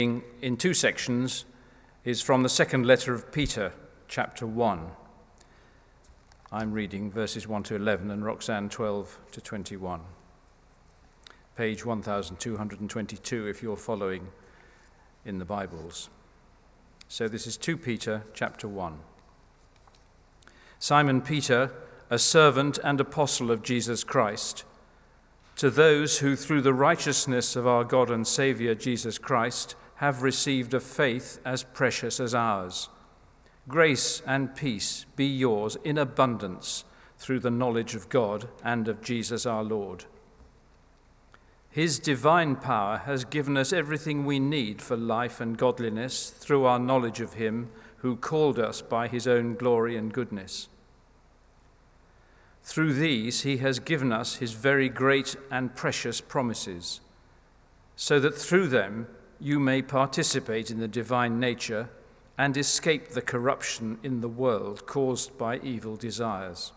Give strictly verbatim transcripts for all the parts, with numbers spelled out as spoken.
In two sections is from the second letter of Peter, chapter one. I'm reading verses one to eleven and Roxanne twelve to twenty-one. Page one thousand two hundred twenty-two if you're following in the Bibles. So this is two Peter, chapter one. Simon Peter, a servant and apostle of Jesus Christ, to those who through the righteousness of our God and Saviour Jesus Christ have received a faith as precious as ours. Grace and peace be yours in abundance through the knowledge of God and of Jesus our Lord. His divine power has given us everything we need for life and godliness through our knowledge of him who called us by his own glory and goodness. Through these he has given us his very great and precious promises, so that through them you may participate in the divine nature and escape the corruption in the world caused by evil desires.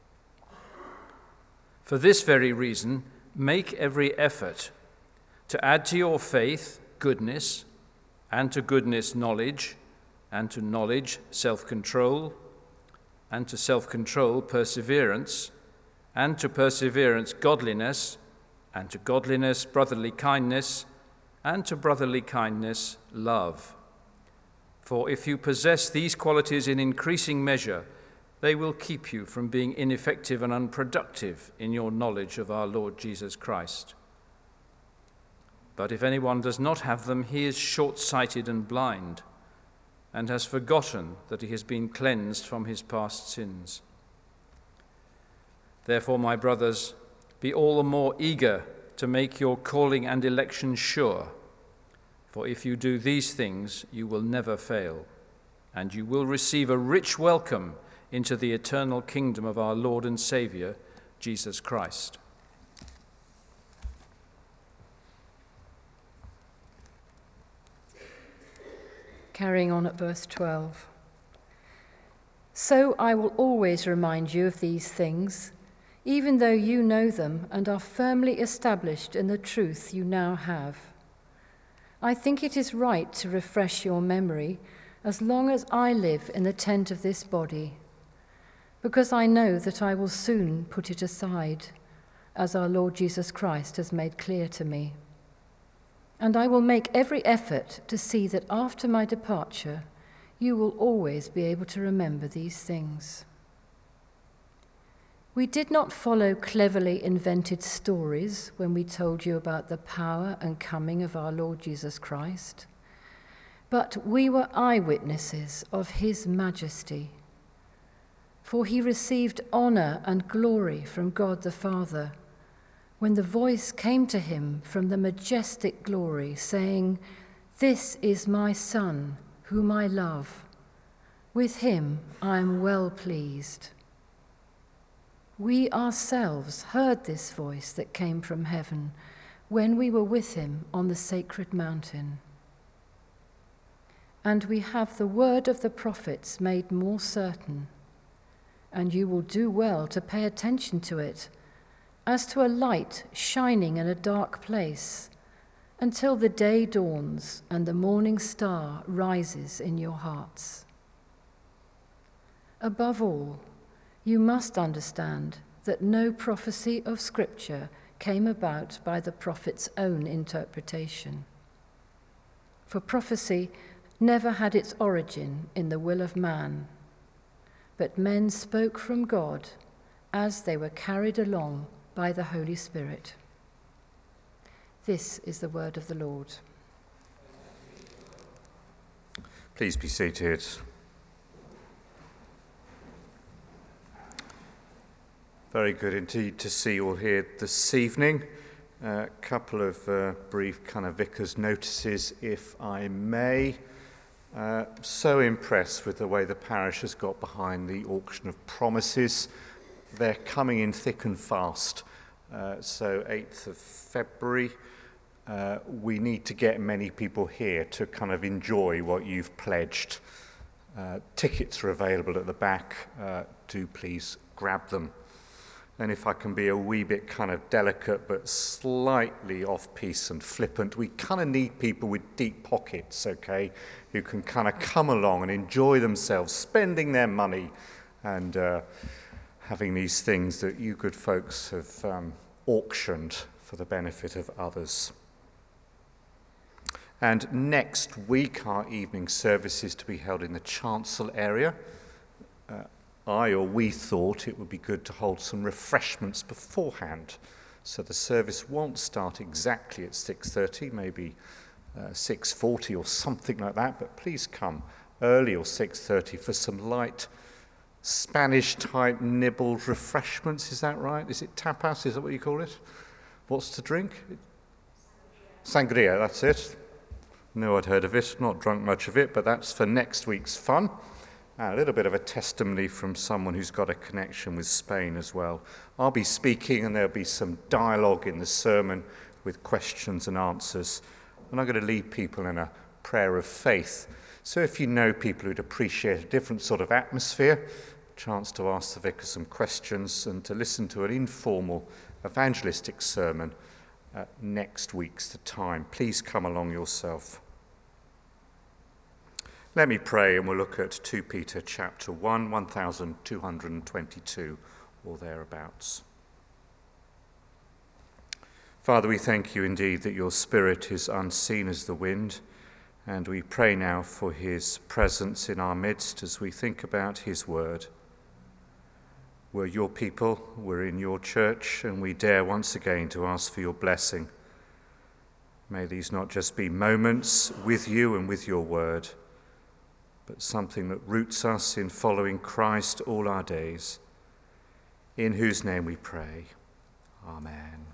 For this very reason, make every effort to add to your faith goodness, and to goodness knowledge, and to knowledge self-control, and to self-control perseverance, and to perseverance godliness, and to godliness brotherly kindness, and to brotherly kindness love. For if you possess these qualities in increasing measure, they will keep you from being ineffective and unproductive in your knowledge of our Lord Jesus Christ. But if anyone does not have them, he is short-sighted and blind, and has forgotten that he has been cleansed from his past sins. Therefore, my brothers, be all the more eager to make your calling and election sure. For if you do these things, you will never fail, and you will receive a rich welcome into the eternal kingdom of our Lord and Saviour, Jesus Christ. Carrying on at verse twelve. So I will always remind you of these things, even though you know them and are firmly established in the truth you now have. I think it is right to refresh your memory as long as I live in the tent of this body, because I know that I will soon put it aside, as our Lord Jesus Christ has made clear to me. And I will make every effort to see that after my departure, you will always be able to remember these things. We did not follow cleverly invented stories when we told you about the power and coming of our Lord Jesus Christ, but we were eyewitnesses of his majesty. For he received honor and glory from God the Father when the voice came to him from the majestic glory, saying, "This is my Son, whom I love. With him I am well pleased." We ourselves heard this voice that came from heaven when we were with him on the sacred mountain. And we have the word of the prophets made more certain, and you will do well to pay attention to it, as to a light shining in a dark place, until the day dawns and the morning star rises in your hearts. Above all, you must understand that no prophecy of Scripture came about by the prophet's own interpretation. For prophecy never had its origin in the will of man, but men spoke from God as they were carried along by the Holy Spirit. This is the word of the Lord. Please be seated. Very good indeed to see you all here this evening. A uh, couple of uh, brief kind of vicar's notices, if I may. Uh, so impressed with the way the parish has got behind the auction of promises. They're coming in thick and fast. Uh, so eighth of February, uh, we need to get many people here to kind of enjoy what you've pledged. Uh, tickets are available at the back. Uh, do please grab them. And if I can be a wee bit kind of delicate but slightly off-piece and flippant, we kind of need people with deep pockets, okay, who can kind of come along and enjoy themselves, spending their money and uh, having these things that you good folks have um, auctioned for the benefit of others. And next week, our evening service is to be held in the chancel area. Uh, I or we thought it would be good to hold some refreshments beforehand. So the service won't start exactly at six thirty, maybe uh, six forty or something like that, but please come early or six thirty for some light Spanish-type nibbled refreshments. Is that right? Is it tapas? Is that what you call it? What's to drink? Sangria, that's it. No, I'd heard of it, not drunk much of it, but that's for next week's fun. And a little bit of a testimony from someone who's got a connection with Spain as well. I'll be speaking and there'll be some dialogue in the sermon with questions and answers. And I'm going to lead people in a prayer of faith. So if you know people who'd appreciate a different sort of atmosphere, a chance to ask the vicar some questions and to listen to an informal evangelistic sermon, uh, next week's the time. Please come along yourself. Let me pray and we'll look at two Peter chapter one, one thousand two hundred twenty-two or thereabouts. Father, we thank you indeed that your Spirit is unseen as the wind, and we pray now for his presence in our midst as we think about his word. We're your people, we're in your church, and we dare once again to ask for your blessing. May these not just be moments with you and with your word, but something that roots us in following Christ all our days, in whose name we pray. Amen.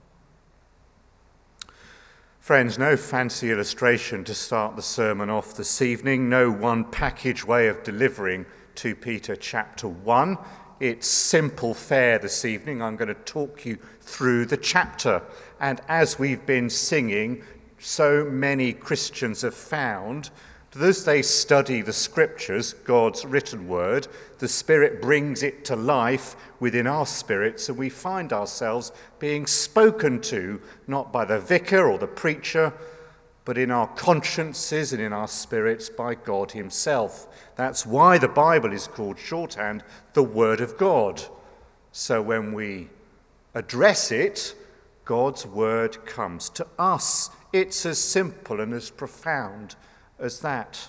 Friends, no fancy illustration to start the sermon off this evening, no one package way of delivering two Peter chapter one. It's simple fare this evening. I'm going to talk you through the chapter. And as we've been singing, so many Christians have found as they study the scriptures, God's written word, the Spirit brings it to life within our spirits, and we find ourselves being spoken to, not by the vicar or the preacher, but in our consciences and in our spirits by God himself. That's why the Bible is called shorthand the Word of God. So when we address it, God's word comes to us. It's as simple and as profound as that.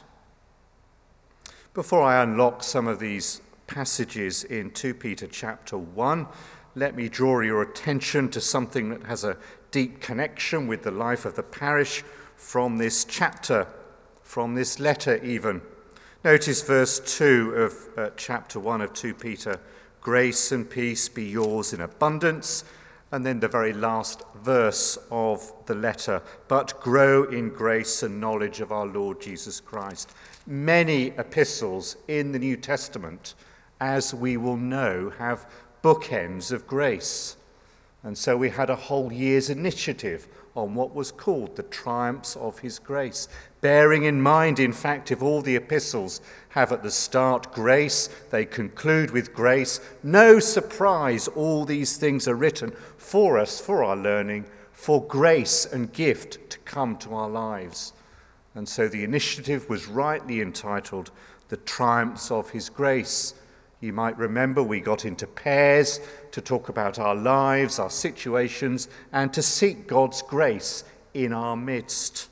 Before I unlock some of these passages in two Peter chapter one, let me draw your attention to something that has a deep connection with the life of the parish from this chapter, from this letter even. Notice verse two of uh, chapter one of two Peter, grace and peace be yours in abundance. And then the very last verse of the letter, but grow in grace and knowledge of our Lord Jesus Christ. Many epistles in the New Testament, as we will know, have bookends of grace. And so we had a whole year's initiative on what was called the triumphs of his grace, bearing in mind, in fact, if all the epistles have at the start grace, they conclude with grace. No surprise, all these things are written for us, for our learning, for grace and gift to come to our lives. And so the initiative was rightly entitled The Triumphs of His Grace. You might remember we got into pairs to talk about our lives, our situations, and to seek God's grace in our midst.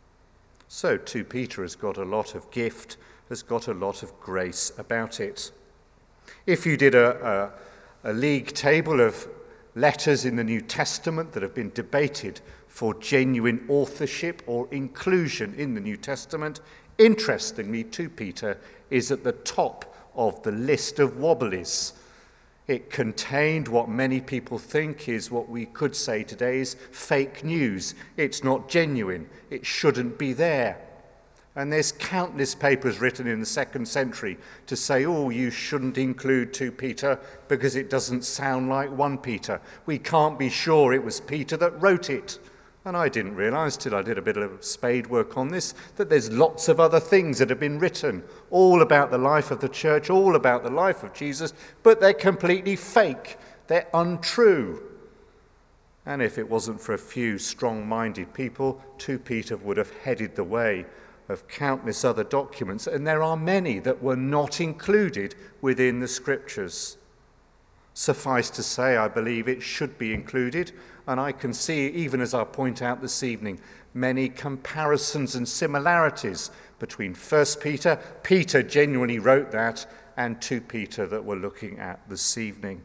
So too Peter has got a lot of gift, has got a lot of grace about it. If you did a, a, a league table of letters in the New Testament that have been debated for genuine authorship or inclusion in the New Testament, interestingly, two Peter is at the top of the list of wobblies. It contained what many people think is what we could say today is fake news. It's not genuine. It shouldn't be there. And there's countless papers written in the second century to say, oh, you shouldn't include two Peter because it doesn't sound like one Peter. We can't be sure it was Peter that wrote it. And I didn't realise till I did a bit of spade work on this that there's lots of other things that have been written, all about the life of the church, all about the life of Jesus, but they're completely fake. They're untrue. And if it wasn't for a few strong-minded people, Second Peter would have headed the way of countless other documents, and there are many that were not included within the Scriptures. Suffice to say, I believe it should be included, and I can see, even as I point out this evening, many comparisons and similarities between First Peter, Peter genuinely wrote that, and Second Peter that we're looking at this evening.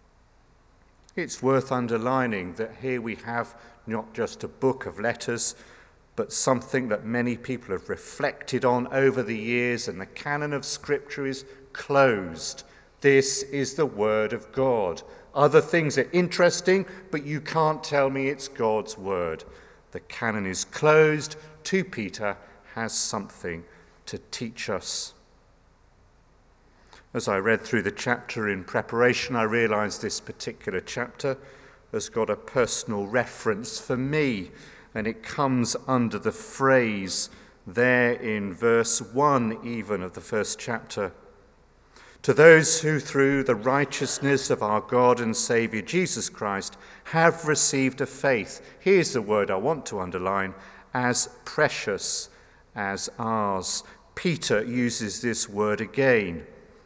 It's worth underlining that here we have not just a book of letters, but something that many people have reflected on over the years, and the canon of Scripture is closed. This is the Word of God. Other things are interesting, but you can't tell me it's God's Word. The canon is closed. Second Peter has something to teach us. As I read through the chapter in preparation, I realized this particular chapter has got a personal reference for me, and it comes under the phrase there in verse one even of the first chapter. To those who through the righteousness of our God and Saviour Jesus Christ have received a faith, here's the word I want to underline, as precious as ours. Peter uses this word again.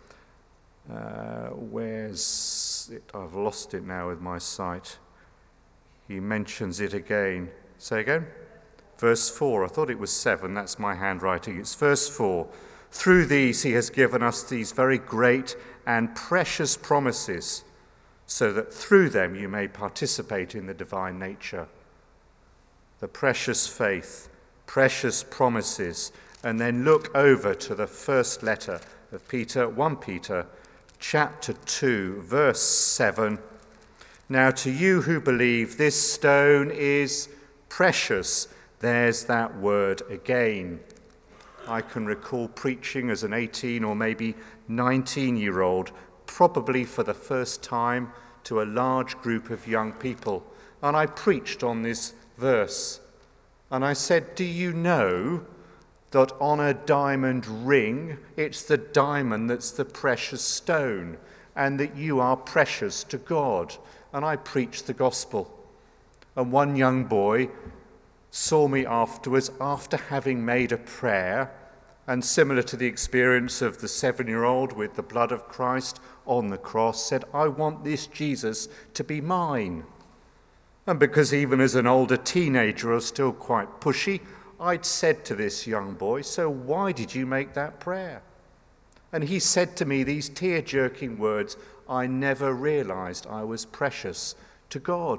Uh, where's it? I've lost it now with my sight. He mentions it again. Say again? Verse four. I thought it was seven. That's my handwriting. It's verse four. Through these he has given us these very great and precious promises, so that through them you may participate in the divine nature. The precious faith, precious promises, and then look over to the first letter of Peter, First Peter, chapter two, verse seven. Now to you who believe, this stone is precious. There's that word again. I can recall preaching as an eighteen or maybe nineteen-year-old, probably for the first time to a large group of young people. And I preached on this verse. And I said, do you know that on a diamond ring, it's the diamond that's the precious stone, and that you are precious to God? And I preached the gospel. And one young boy saw me afterwards, after having made a prayer, and similar to the experience of the seven-year-old with the blood of Christ on the cross, said, I want this Jesus to be mine. And because even as an older teenager I was still quite pushy, I'd said to this young boy, so why did you make that prayer? And he said to me these tear-jerking words, I never realized I was precious to God.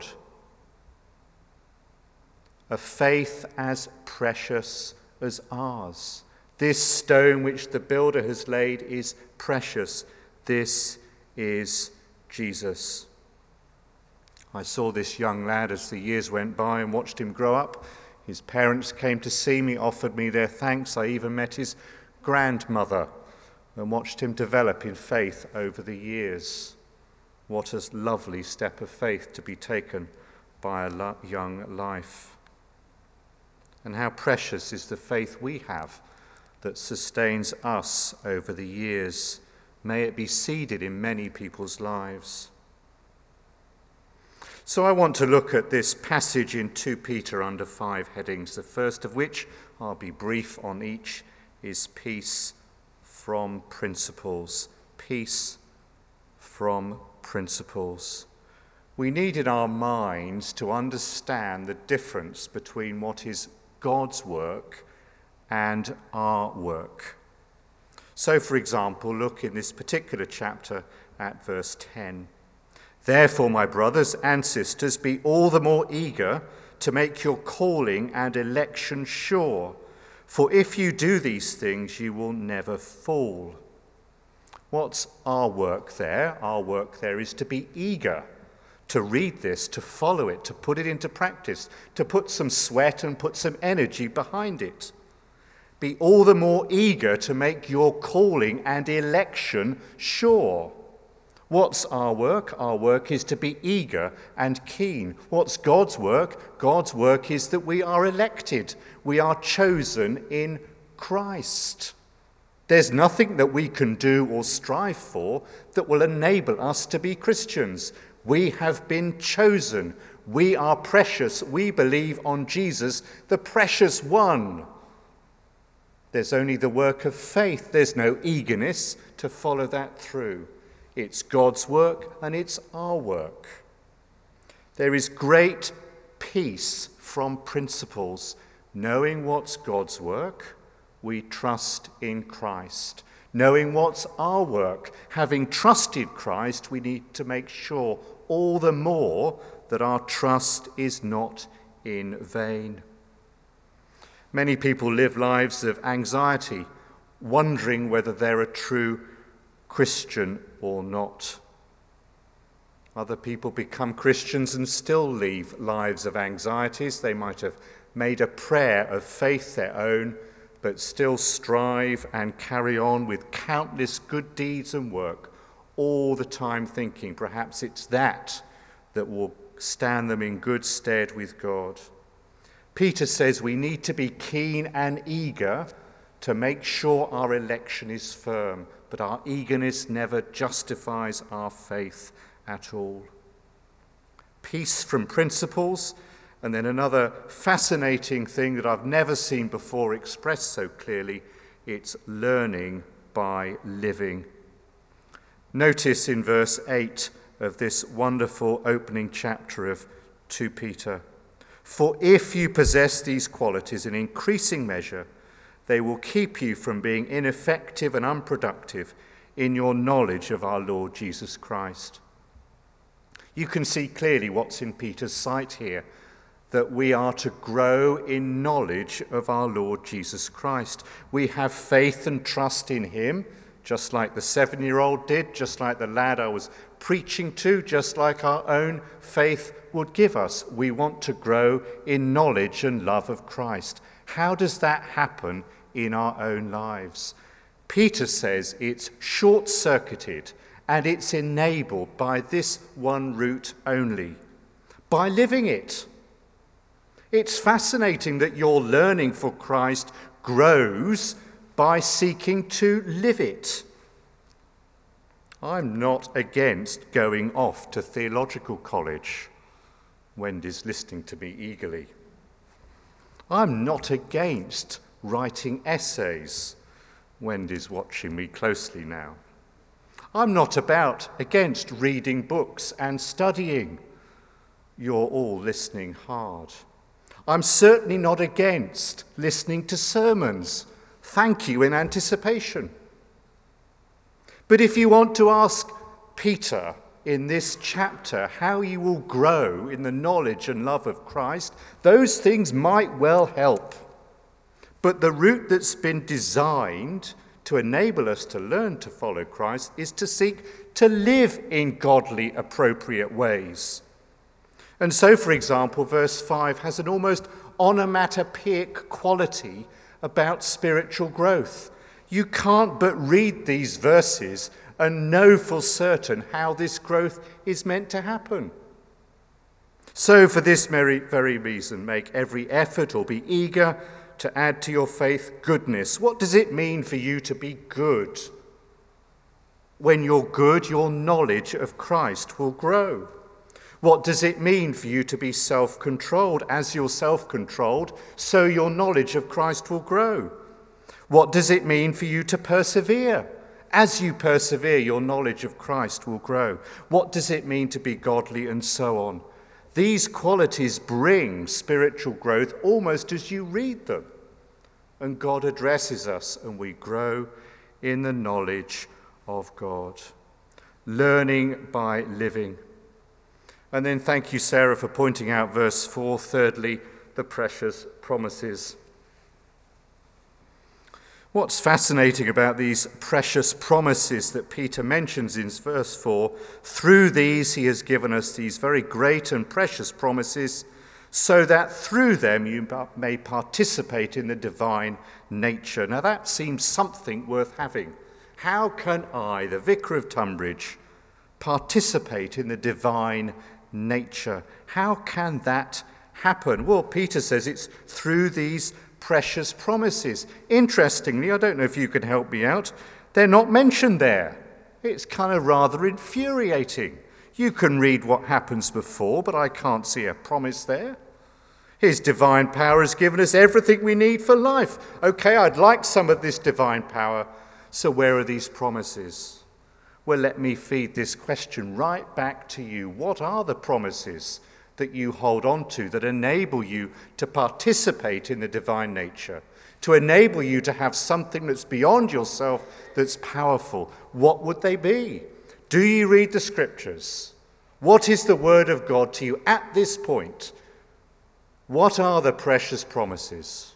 A faith as precious as ours. This stone which the builder has laid is precious. This is Jesus. I saw this young lad as the years went by and watched him grow up. His parents came to see me, offered me their thanks. I even met his grandmother and watched him develop in faith over the years. What a lovely step of faith to be taken by a young life. And how precious is the faith we have that sustains us over the years. May it be seeded in many people's lives. So I want to look at this passage in Second Peter under five headings, the first of which, I'll be brief on each, is peace from principles. Peace from principles. We need in our minds to understand the difference between what is God's work and our work. So, for example, look in this particular chapter at verse ten. Therefore, my brothers and sisters, be all the more eager to make your calling and election sure, for if you do these things, you will never fall. What's our work there? Our work there is to be eager to read this, to follow it, to put it into practice, to put some sweat and put some energy behind it. Be all the more eager to make your calling and election sure. What's our work? Our work is to be eager and keen. What's God's work? God's work is that we are elected. We are chosen in Christ. There's nothing that we can do or strive for that will enable us to be Christians. We have been chosen. We are precious. We believe on Jesus, the precious one. There's only the work of faith. There's no eagerness to follow that through. It's God's work and it's our work. There is great peace from principles. Knowing what's God's work, we trust in Christ. Knowing what's our work, having trusted Christ, we need to make sure all the more that our trust is not in vain. Many people live lives of anxiety, wondering whether they're a true Christian or not. Other people become Christians and still lead lives of anxieties. They might have made a prayer of faith their own, but still strive and carry on with countless good deeds and work, all the time thinking perhaps it's that that will stand them in good stead with God. Peter says we need to be keen and eager to make sure our election is firm, but our eagerness never justifies our faith at all. Peace from principles, and then another fascinating thing that I've never seen before expressed so clearly, it's learning by living. Notice in verse eight of this wonderful opening chapter of Second Peter, "For if you possess these qualities in increasing measure, they will keep you from being ineffective and unproductive in your knowledge of our Lord Jesus Christ." You can see clearly what's in Peter's sight here, that we are to grow in knowledge of our Lord Jesus Christ. We have faith and trust in him, just like the seven-year-old did, just like the lad I was preaching to, just like our own faith would give us. We want to grow in knowledge and love of Christ. How does that happen in our own lives? Peter says it's short-circuited and it's enabled by this one route only, by living it. It's fascinating that your learning for Christ grows by seeking to live it. I'm not against going off to theological college. Wendy's listening to me eagerly. I'm not against writing essays. Wendy's watching me closely now. I'm not about against reading books and studying. You're all listening hard. I'm certainly not against listening to sermons. Thank you in anticipation. But if you want to ask Peter in this chapter how you will grow in the knowledge and love of Christ, those things might well help. But the route that's been designed to enable us to learn to follow Christ is to seek to live in godly, appropriate ways. And so, for example, verse five has an almost onomatopoeic quality about spiritual growth. You can't but read these verses and know for certain how this growth is meant to happen. So, for this very, very reason, make every effort or be eager to add to your faith goodness. What does it mean for you to be good? When you're good, your knowledge of Christ will grow. What does it mean for you to be self-controlled? As you're self-controlled, so your knowledge of Christ will grow. What does it mean for you to persevere? As you persevere, your knowledge of Christ will grow. What does it mean to be godly, and so on? These qualities bring spiritual growth almost as you read them. And God addresses us and we grow in the knowledge of God. Learning by living. And then thank you, Sarah, for pointing out verse four. Thirdly, the precious promises. What's fascinating about these precious promises that Peter mentions in verse four, through these he has given us these very great and precious promises, so that through them you may participate in the divine nature. Now that seems something worth having. How can I, the Vicar of Tunbridge, participate in the divine nature? How can that happen? Well, Peter says it's through these precious promises. Interestingly, I don't know if you can help me out, they're not mentioned there. It's kind of rather infuriating. You can read what happens before, but I can't see a promise there. His divine power has given us everything we need for life. Okay, I'd like some of this divine power. So where are these promises? Well, let me feed this question right back to you. What are the promises that you hold on to that enable you to participate in the divine nature, to enable you to have something that's beyond yourself, that's powerful? What would they be? Do you read the scriptures? What is the word of God to you at this point? What are the precious promises?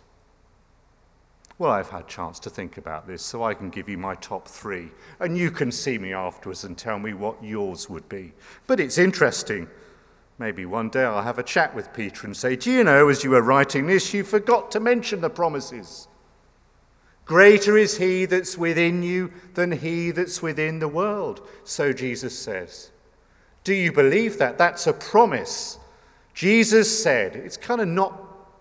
Well, I've had a chance to think about this, so I can give you my top three, and you can see me afterwards and tell me what yours would be. But it's interesting. Maybe one day I'll have a chat with Peter and say, do you know, as you were writing this, you forgot to mention the promises. Greater is he that's within you than he that's within the world, so Jesus says. Do you believe that? That's a promise. Jesus said, it's kind of not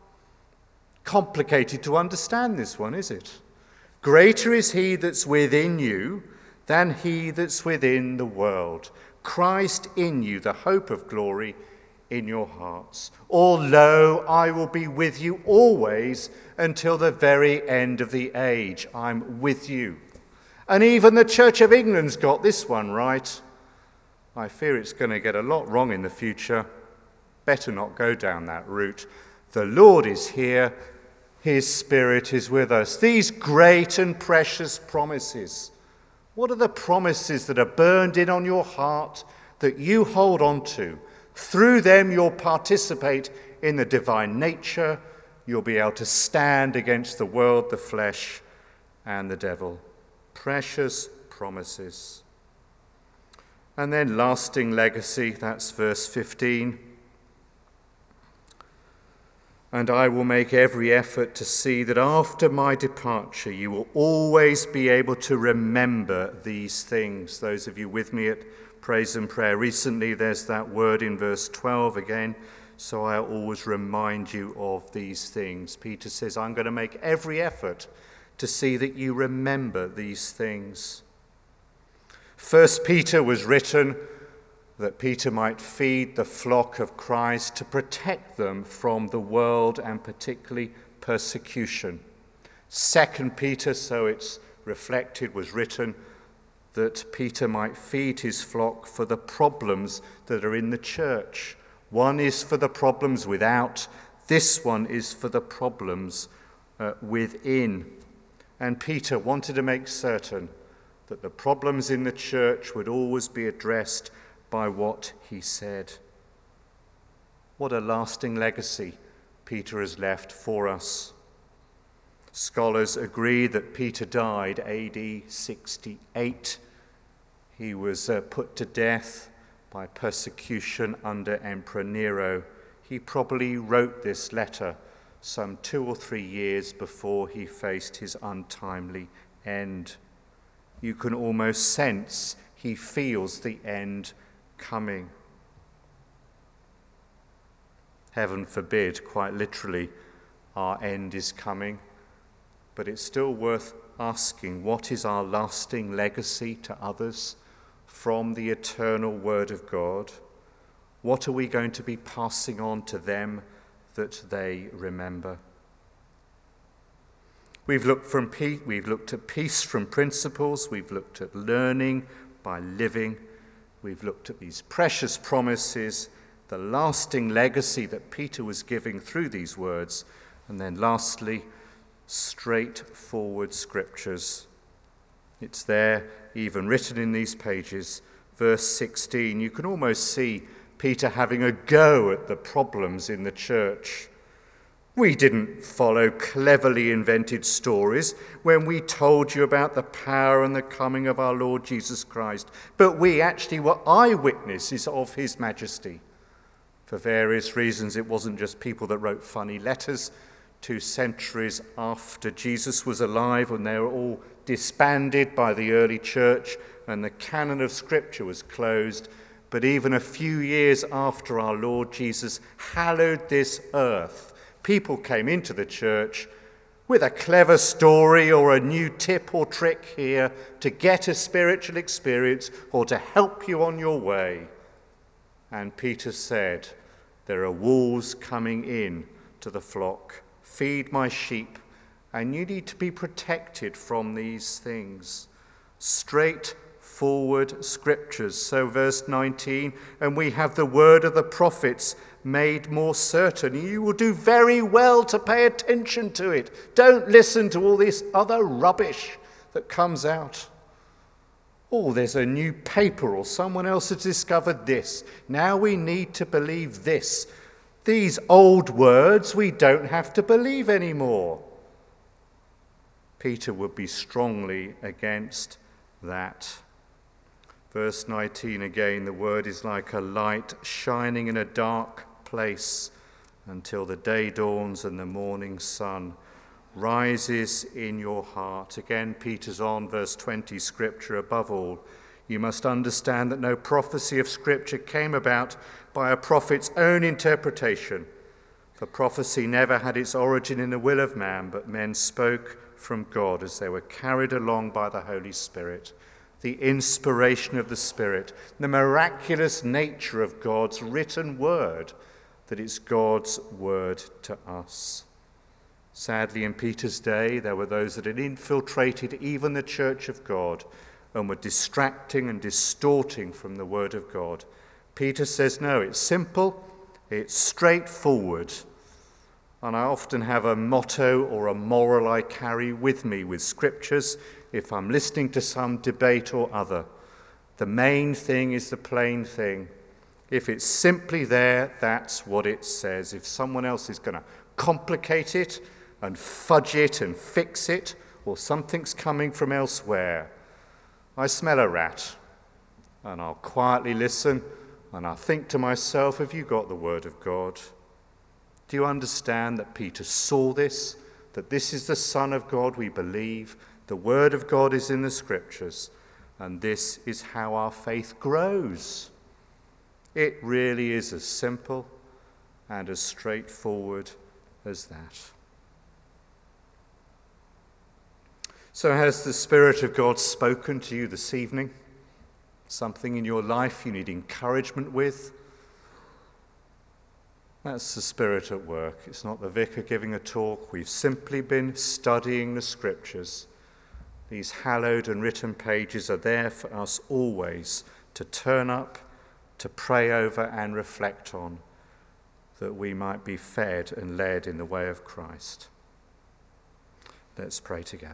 complicated to understand this one, is it? Greater is he that's within you than he that's within the world. Christ in you, the hope of glory in your hearts. Or, lo, I will be with you always until the very end of the age. I'm with you. And even the Church of England's got this one right. I fear it's going to get a lot wrong in the future. Better not go down that route. The Lord is here. His Spirit is with us. These great and precious promises. What are the promises that are burned in on your heart that you hold on to? Through them you'll participate in the divine nature. You'll be able to stand against the world, the flesh, and the devil. Precious promises. And then lasting legacy, that's verse fifteen. And I will make every effort to see that after my departure you will always be able to remember these things. Those of you with me at Praise and Prayer recently, there's that word in verse twelve again. So I always remind you of these things. Peter says, I'm going to make every effort to see that you remember these things. First Peter was written that Peter might feed the flock of Christ, to protect them from the world and particularly persecution. Second Peter, so it's reflected, was written that Peter might feed his flock for the problems that are in the church. One is for the problems without, this one is for the problems uh, within. And Peter wanted to make certain that the problems in the church would always be addressed by what he said. What a lasting legacy Peter has left for us. Scholars agree that Peter died A D sixty-eight. He was uh, put to death by persecution under Emperor Nero. He probably wrote this letter some two or three years before he faced his untimely end. You can almost sense he feels the end coming. Heaven forbid, quite literally, our end is coming. But it's still worth asking, what is our lasting legacy to others from the eternal Word of God? What are we going to be passing on to them that they remember? We've looked from peace, we've looked at peace from principles, we've looked at learning by living, we've looked at these precious promises, the lasting legacy that Peter was giving through these words, and then lastly, straightforward scriptures. It's there, even written in these pages. Verse sixteen, you can almost see Peter having a go at the problems in the church. We didn't follow cleverly invented stories when we told you about the power and the coming of our Lord Jesus Christ, but we actually were eyewitnesses of his majesty. For various reasons, it wasn't just people that wrote funny letters. Two centuries after Jesus was alive, when they were all disbanded by the early church and the canon of Scripture was closed, but even a few years after our Lord Jesus hallowed this earth, people came into the church with a clever story or a new tip or trick here to get a spiritual experience or to help you on your way. And Peter said, there are wolves coming in to the flock. Feed my sheep, and you need to be protected from these things. Straightforward scriptures. So verse nineteen, and we have the word of the prophets made more certain. You will do very well to pay attention to it. Don't listen to all this other rubbish that comes out. Oh, there's a new paper, or someone else has discovered this. Now we need to believe this. These old words we don't have to believe anymore. Peter would be strongly against that. Verse nineteen again, the word is like a light shining in a dark place until the day dawns and the morning sun rises in your heart. Again, Peter's on, verse twenty, Scripture above all. You must understand that no prophecy of Scripture came about by a prophet's own interpretation. For prophecy never had its origin in the will of man, but men spoke from God as they were carried along by the Holy Spirit. The inspiration of the Spirit, the miraculous nature of God's written word, that it's God's word to us. Sadly, in Peter's day, there were those that had infiltrated even the church of God and were distracting and distorting from the word of God. Peter says, no, it's simple, it's straightforward. And I often have a motto or a moral I carry with me with scriptures if I'm listening to some debate or other. The main thing is the plain thing. If it's simply there, that's what it says. If someone else is going to complicate it and fudge it and fix it, or something's coming from elsewhere, I smell a rat, and I'll quietly listen, and I'll think to myself, have you got the word of God? Do you understand that Peter saw this, that this is the Son of God we believe, the word of God is in the scriptures, and this is how our faith grows? It really is as simple and as straightforward as that. So has the Spirit of God spoken to you this evening? Something in your life you need encouragement with? That's the Spirit at work. It's not the vicar giving a talk. We've simply been studying the scriptures. These hallowed and written pages are there for us always to turn up, to pray over and reflect on, that we might be fed and led in the way of Christ. Let's pray together.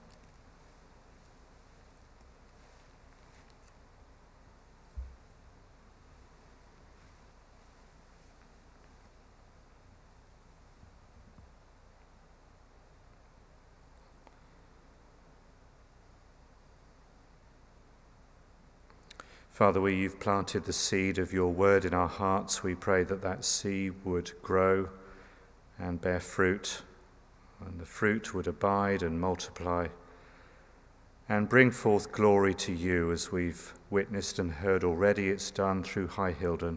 Father, where you've planted the seed of your word in our hearts, we pray that that seed would grow and bear fruit, and the fruit would abide and multiply and bring forth glory to you, as we've witnessed and heard already it's done through High Hilden.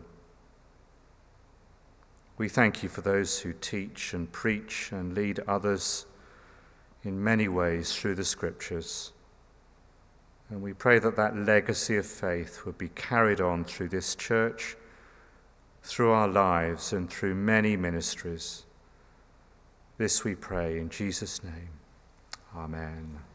We thank you for those who teach and preach and lead others in many ways through the scriptures. And we pray that that legacy of faith would be carried on through this church, through our lives, and through many ministries. This we pray in Jesus' name. Amen.